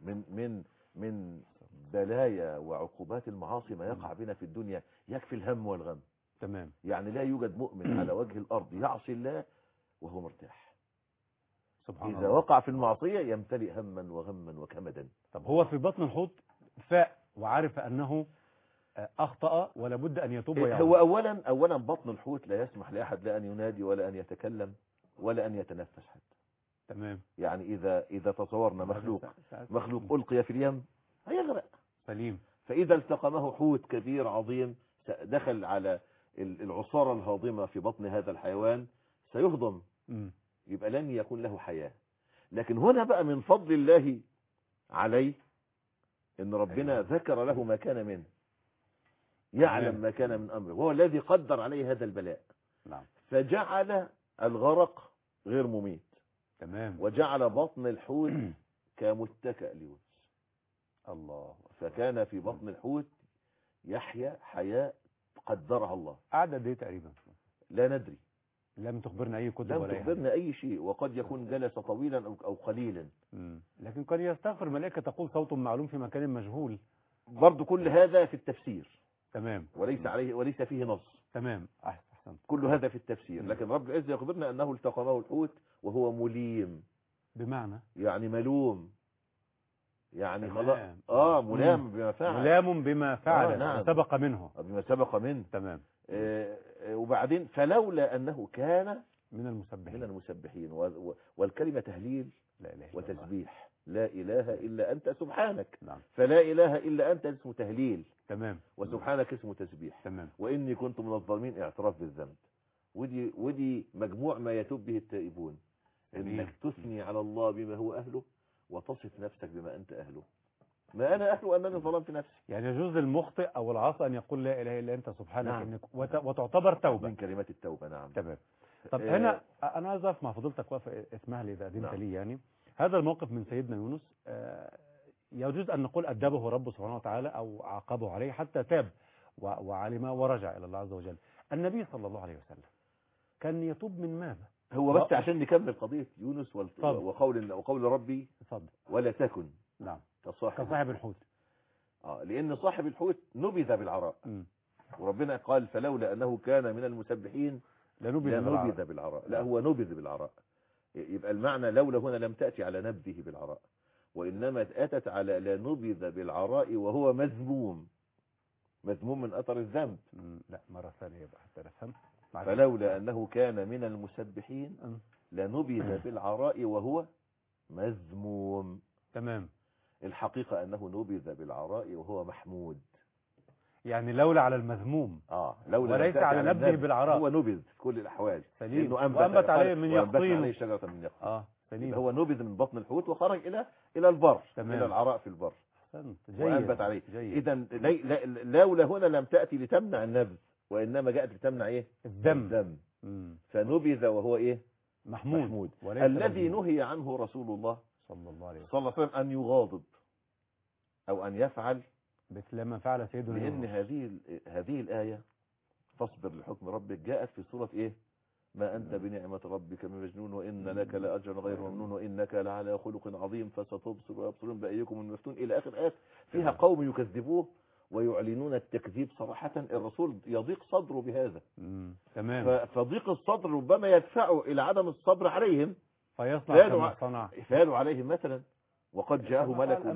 من بلايا وعقوبات المعاصي ما يقع بنا في الدنيا يكفي الهم والغم. تمام. يعني لا يوجد مؤمن على وجه الأرض يعصي الله وهو مرتاح. سبحان إذا الله. وقع في المعصية يمتلئ هما وغما وكمدا. طب هو في بطن الحوت فاء وعرف أنه أخطأ ولا بد أن يتوب ويعود. هو أولا بطن الحوت لا يسمح لأحد لا أن ينادي ولا أن يتكلم ولا أن يتنفس حتى. تمام. يعني إذا تصورنا مخلوق ألقي في اليم هيغرق. سليم. فإذا التقمه حوت كبير عظيم دخل على العصارة الهاضمة في بطن هذا الحيوان سيهضم، يبقى لن يكون له حياة. لكن هنا بقى من فضل الله عليه إن ربنا ذكر له ما كان منه، يعلم ما كان من أمره، وهو الذي قدر عليه هذا البلاء. نعم. فجعل الغرق غير مميت. تمام. وجعل بطن الحوت كمتكأ ليونس. الله. فكان في بطن الحوت يحيا حياة قدرها الله. قعد قد ايه تقريبا؟ لا ندري، لم تخبرنا أي كتب لم ولا تخبرنا أي شيء، وقد يكون جلس طويلا أو قليلا. لكن قد يستغفر ملائكة تقول صوت معلوم في مكان مجهول. برضو كل هذا في التفسير. تمام. وليس فيه نص. تمام. أحسن. كل هذا في التفسير. لكن رب العزة يخبرنا أنه التقمه الحوت وهو مليم، بمعنى يعني ملوم، يعني خلاص ملام بما فعل. ملام بما فعل. نعم. سبق منه. بما سبق منه. تمام. وبعدين فلولا أنه كان من المسبحين والكلمة تهليل لا إله إلا وتسبيح. لا إله إلا أنت سبحانك. نعم. فلا إله إلا أنت اسمه تهليل. تمام. وسبحانك اسمه تسبيح. تمام. وإني كنت من الظالمين اعتراف بالذنب. ودي مجموع ما يتوب به التائبون. إنك تثني على الله بما هو أهله وتصف نفسك بما أنت أهله. ما أنا أهله أنني ظلمت نفسي. يعني يجوز للمخطئ أو العاصي أن يقول لا إله إلا أنت سبحانك. نعم. إنك وتعتبر توبة من كلمات التوبة. نعم. تمام. طب هنا أنا عايز أقف مع فضيلتك وقفة اسمها لي إذا أذنت لي. يعني هذا الموقف من سيدنا يونس يجوز أن نقول أدبه ربه سبحانه وتعالى أو عاقبه عليه حتى تاب وعلم ورجع إلى الله عز وجل. النبي صلى الله عليه وسلم كان يتوب من ماذا؟ هو بس عشان نكمل قضية يونس وقول ربي ولا تكن. نعم. كصاحب الحوت. لأن صاحب الحوت نبذ بالعراء. وربنا قال فلولا أنه كان من المسبحين لنبذ بالعراء. لا، هو نبذ بالعراء. يبقى المعنى لولا هنا لم تأتي على نبذه بالعراء، وإنما أتت على لنبذ بالعراء وهو مذموم من أثر الذنب. لا، مرة ثانية بقى حتى نفهم. فلولا أنه كان من المسبحين لنبذ بالعراء وهو مذموم. تمام. الحقيقة أنه نبذ بالعراء وهو محمود. يعني لولا على المذموم. لولا وليس على نبذه بالعراء. هو نبذ في كل الأحوال. سليم. وأنبت عليه من يقطين. عليه شجرة من يقطين. سليم. هو نبذ من بطن الحوت وخرج إلى البر. تمام. إلى العراء في البر. جيد. وأنبت عليه. جيد. إذا لولا هنا لم تأتي لتمنع النبذ، وإنما جاءت لتمنع إيه؟ الذم. فنبذ وهو إيه؟ محمود. الذي نهي عنه رسول الله صلى الله عليه وسلم أن يغاضب أو أن يفعل مثل ما فعل سيدنا لأن يونس. هذه الآية فاصبر لحكم ربك جاءت في سورة إيه؟ ما أنت بنعمة ربك من مجنون وإن لك لأجرا غير ممنون وإنك لعلى خلق عظيم فستبصر ويبصرون بأيكم المفتون إلى آخر آيات فيها قوم يكذبوه ويعلنون التكذيب صراحة. الرسول يضيق صدره بهذا. تمام. فضيق الصدر ربما يدفعه إلى عدم الصبر عليهم فيصنع كما صنع. فعلوا عليهم مثلا وقد جاءه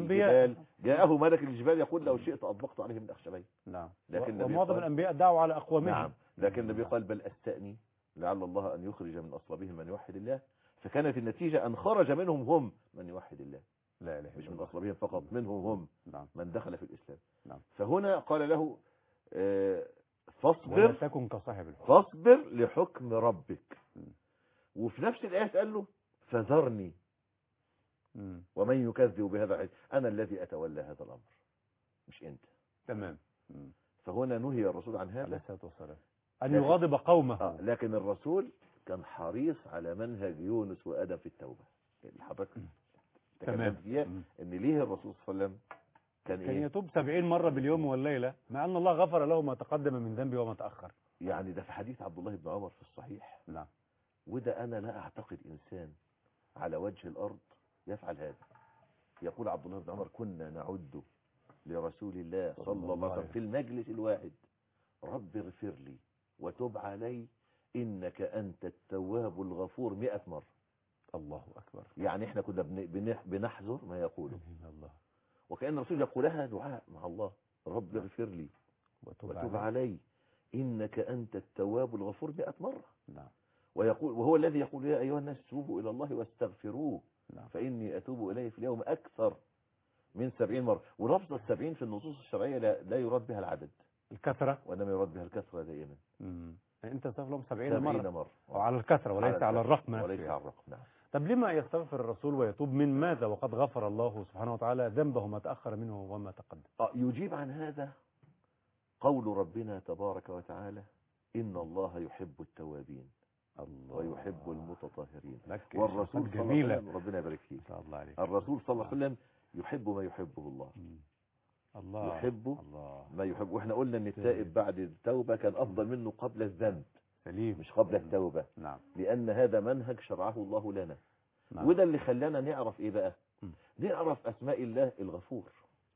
ملك الجبال يقول لو شئت أطبقت عليهم الأخشبين. نعم. لكن ومعظم الأنبياء دعوا على أقوامهم. نعم. لكن النبي قال بل أستأني لعل الله أن يخرج من أصلابهم من يوحد الله. فكانت النتيجة أن خرج منهم هم من يوحد الله. لا إله مش من أصلابهم فقط، منهم هم. نعم. من دخل في الإسلام. نعم. فهنا قال له فاصبر ولا تكن كصاحب الحوت. فاصبر لحكم ربك. وفي نفس الآية قال له فذرني ومن يكذب بهذا الحديث أنا الذي أتولى هذا الأمر مش أنت. تمام. فهنا نهي الرسول عن هذا عليه الصلاة والسلام أن يغاضب قومه. لكن الرسول كان حريص على منهج يونس وآدم في التوبة اللي حضرتك تمام. تكلمت فيها، ان ليه الرسول صلى الله عليه وسلم كان كان ايه؟ يتوب 70 مرة باليوم والليلة، مع أن الله غفر له ما تقدم من ذنبه وما تأخر. يعني ده في حديث عبد الله بن عمر في الصحيح. نعم. وده أنا لا أعتقد إنسان على وجه الأرض يفعل هذا. يقول عبد الله بن عمر: كنا نعد لرسول الله صلى الله عليه وسلم في المجلس الواحد: رب اغفر لي وتب علي إنك أنت التواب الغفور 100 مرة. الله أكبر. يعني احنا كنا بنحذر ما يقوله، الله. وكأن الرسول يقولها دعاء مع الله: رب اغفر لي وتب علي إنك أنت التواب الغفور 100 مرة. نعم. ويقول، وهو الذي يقول: يا أيها الناس توبوا إلى الله واستغفروه نعم. فإني أتوب إليه في اليوم أكثر من 70 مرة. ولفظ 70 في النصوص الشرعية لا يراد بها العدد، الكثرة، وإنما يراد بها الكثرة دائما. أنت تغفر لهم 70 مرة وعلى الكثرة وليس على الرقم. وليس على الرقم. نعم. طب لما يستغفر الرسول ويتوب من ماذا وقد غفر الله سبحانه وتعالى ذنبه ما تأخر منه وما تقدم؟ يجيب عن هذا قول ربنا تبارك وتعالى: إن الله يحب التوابين الله ويحب المتطهرين. والرسول صلى الله عليه وسلم، ربنا يبارك فيه، الرسول صلى الله عليه وسلم يحب ما يحبه الله. الله يحب الله. ما يحب. واحنا قلنا ان التائب بعد التوبة كان افضل منه قبل الذنب. سليم. مش قبل التوبة. نعم. لان هذا منهج شرعه الله لنا. نعم. وده اللي خلانا نعرف ايه بقى؟ نعرف اسماء الله: الغفور،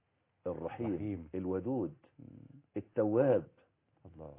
الرحيم، الودود، التواب، الله،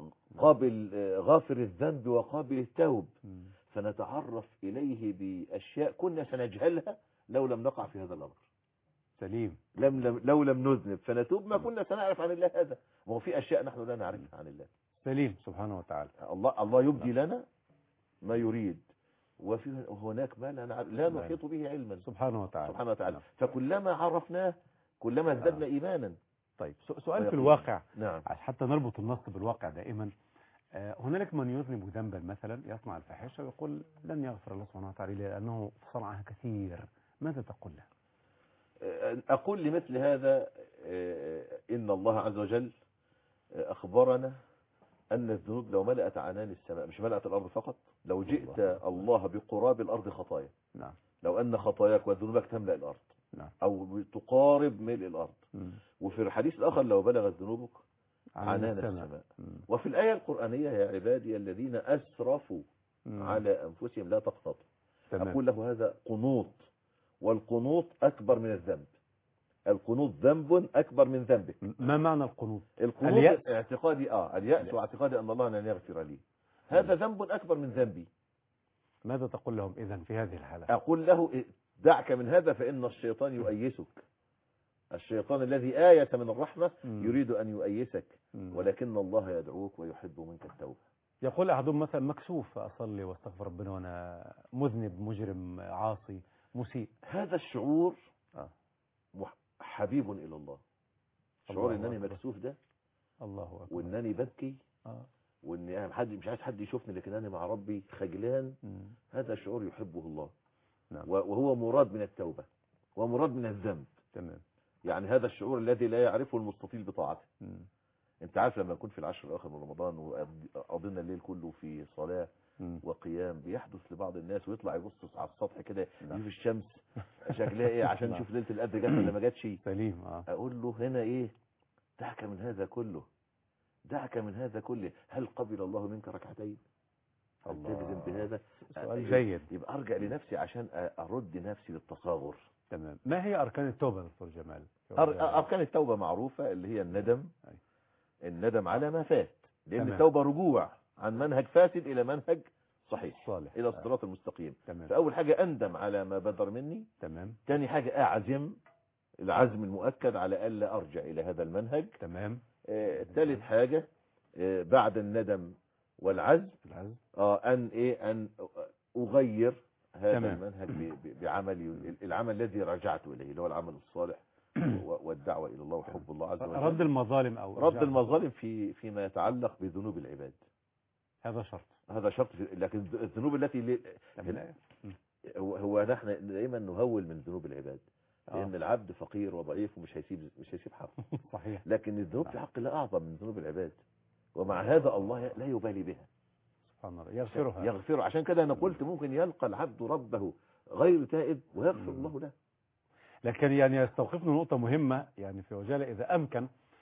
قابل، غافر الذنب وقابل التوب. فنتعرف اليه باشياء كنا سنجهلها لو لم نقع في هذا الامر. سليم. لو لم نذنب فنتوب ما كنا سنعرف عن الله هذا. وهو في اشياء نحن لا نعرفها عن الله. سليم سبحانه وتعالى. الله يبدي لنا ما يريد، وفي هناك ما لا نحيط به علما سبحانه وتعالى. فكلما عرفناه كلما ازددنا ايمانا. طيب، سؤال في الواقع. نعم. حتى نربط النص بالواقع دائما. هنالك من يذنب ذنبا مثلا، يصنع الفاحشه ويقول لن يغفر الله سبحانه وتعالى لانه صنعها كثير، ماذا تقول له؟ أقول لمثل هذا: إن الله عز وجل أخبرنا أن الذنوب لو ملأت عنان السماء، مش ملأت الأرض فقط، لو جئت الله بقراب الأرض خطايا. نعم. لو أن خطاياك وذنوبك تملأ الأرض. نعم. أو تقارب ملء الأرض. وفي الحديث الآخر: لو بلغت ذنوبك عنان السماء. وفي الآية القرآنية: يا عبادي الذين أسرفوا على أنفسهم لا تقنطوا. أقول له: هذا قنوط، والقنوط أكبر من الذنب. القنوط ذنب أكبر من ذنبك. ما معنى القنوط؟ القنوط اعتقادي اليأس، واعتقادي أن الله لن يغفر لي. هذا ذنب أكبر من ذنبي. ماذا تقول لهم إذن في هذه الحالة؟ أقول له: دعك من هذا فإن الشيطان يؤيسك. الشيطان الذي آيس من الرحمة يريد أن يؤيسك، ولكن الله يدعوك ويحب منك التوبة. يقول أحدهم مثلا: مكسوف أصلي واستغفر ربنا وأنا مذنب مجرم عاصي مسيء. هذا الشعور حبيب إلى الله. شعور أنني مكسوف ده، الله أكبر، وأنني ببكي، وأني مش عايز حد يشوفني، لكن أنا مع ربي خجلان. هذا شعور يحبه الله. نعم. وهو مراد من التوبة ومراد من الذنب. تمام. يعني هذا الشعور الذي لا يعرفه المستطيل بطاعته. انت عارف لما يكون في العشر الاخر من رمضان وقضينا الليل كله في صلاة وقيام، بيحدث لبعض الناس ويطلع يبص على السطح كده يشوف الشمس شكلها ايه عشان يشوف ليلة القدر جت ولا ما جاتش. سليم. اقول له: هنا ايه؟ دعك من هذا كله، دعك من هذا كله. هل قبل الله منك ركعتين؟ هل تجزم بهذا؟ سؤال جيد. يبقى ارجع لنفسي عشان ارد نفسي للتصاغر. تمام. ما هي أركان التوبة دكتور جمال؟ أركان التوبة معروفة، اللي هي الندم. الندم على ما فات، لأن تمام. التوبة رجوع عن منهج فاسد إلى منهج صحيح صالح، إلى الصراط المستقيم. تمام. فأول حاجة أندم على ما بدر مني. تمام. تاني حاجة أعزم العزم المؤكد على ألا أرجع إلى هذا المنهج. تمام. ثالث حاجة بعد الندم والعزم أن أغير هذا تمام. المنهج بعمل العمل الذي رجعت إليه، اللي هو العمل الصالح والدعوة إلى الله وحب الله عز وجل. رد المظالم أو رد المظالم فيما يتعلق بذنوب العباد. هذا شرط. هذا شرط لكن الذنوب التي هو نحن دائما نهول من ذنوب العباد، لأن العبد فقير وضعيف ومش هيسيب حقه. صحيح. لكن الذنوب في حق الله أعظم من ذنوب العباد. ومع هذا الله لا يبالي بها، سبحان الله، يغفرها. يغفر. عشان كده أنا قلت ممكن يلقى العبد ربه غير تائب ويغفر الله له. لكن يعني يستوقفنا نقطة مهمة يعني في عجالة، إذا أمكن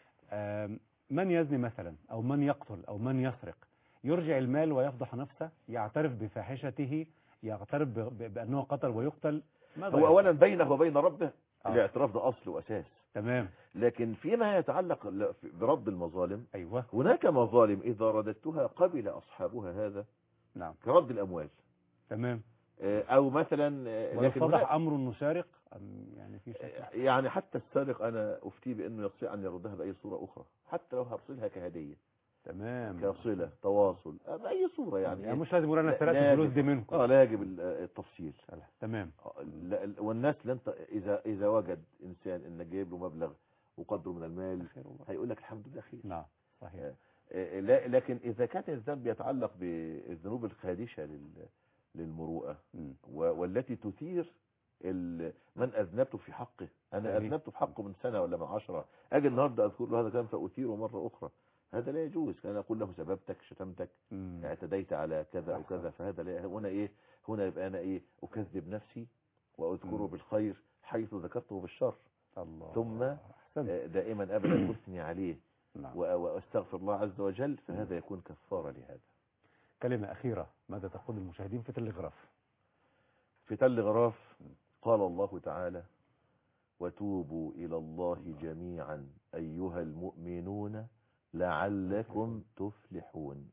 من يزني مثلا أو من يقتل أو من يسرق يرجع المال ويفضح نفسه، يعترف بفاحشته، يعترف بأنه قتل ويقتل، ماذا هو أولا بينه وبين ربه الاعتراف ده أصل وأساس. تمام. لكن فيما يتعلق برد المظالم، أيوة. هناك مظالم إذا رددتها قبل أصحابها هذا، نعم. كرد الأموال. تمام. أو مثلا لكن ويتضح أمر إنه سارق يعني في شيء. يعني حتى السارق أنا أفتي بأنه يستطيع أن يردها بأي صورة أخرى، حتى لو هرسلها كهدية. تمام. كصلة تواصل بأي صورة يعني مش لازم يقول أنا سرقت الفلوس دي منكم. لا يجب التفصيل. تمام. والناس إذا وجد إنسان إنك جايب له مبلغ وقدره من المال هيقول لك الحمد لله خير. نعم صحيح. لكن إذا كان الذنب يتعلق بالذنوب الخادشة للمروءة والتي تثير من أذنبته في حقه، أنا أذنبته في حقه من سنة ولا من 10، أجي النهاردة أذكر له هذا كلام فأثيره مرة أخرى، هذا لا يجوز. كان أقول له سببتك، شتمتك، اعتديت على كذا أو كذا، فهذا لا. هنا يبقى أنا أكذب نفسي وأذكره بالخير حيث ذكرته بالشر. الله. ثم دائما أبدا أثني عليه. نعم. وأستغفر الله عز وجل، فهذا يكون كفارة لهذا. كلمة أخيرة، ماذا تقول المشاهدين في تل غراف؟ في تل غراف قال الله تعالى: وتوبوا إلى الله جميعا أيها المؤمنون لعلكم تفلحون.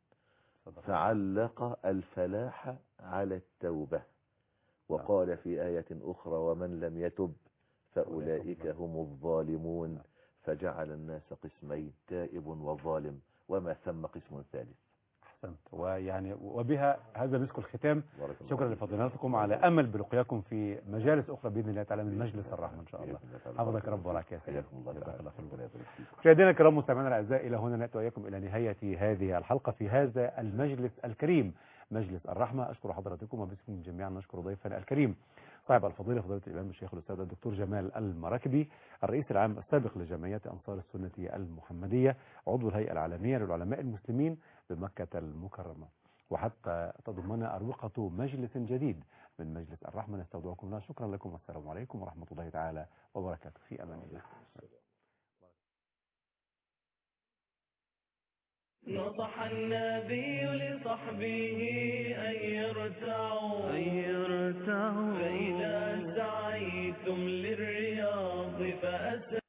فعلق الفلاح على التوبة، وقال في آية أخرى: ومن لم يتب فأولئك هم الظالمون. فجعل الناس قسمين: تائب وظالم، وما ثم قسم ثالث. أحسنت. ويعني وبها هذا مسك الختام. شكرا لفضيلتكم، على أمل بلقياكم في مجالس أخرى بإذن الله تعالى من مجلس الرحمة إن شاء الله. حفظك رب ورعاك يا سيدي. مشاهدينا الكرام، مستمعينا الأعزاء، إلى هنا نأتي وإياكم إلى نهاية هذه الحلقة في هذا المجلس الكريم، مجلس الرحمة. أشكر حضراتكم وباسمكم جميعا نشكر ضيفنا الكريم صاحب الفضيلة فضيلة الإمام الشيخ الأستاذ الدكتور جمال المراكبي، الرئيس العام السابق لجمعية أنصار السنة المحمدية، عضو الهيئة العالمية للعلماء المسلمين بمكة المكرمة. وحتى تضمن أروقة مجلس جديد من مجلس الرحمة نستودعكم الله. شكرا لكم والسلام عليكم ورحمة الله تعالى وبركاته. في أمان الله. نصح النبي لصحبه أن يرتعوا فإذا سعيتم للرياض فأسرعوا.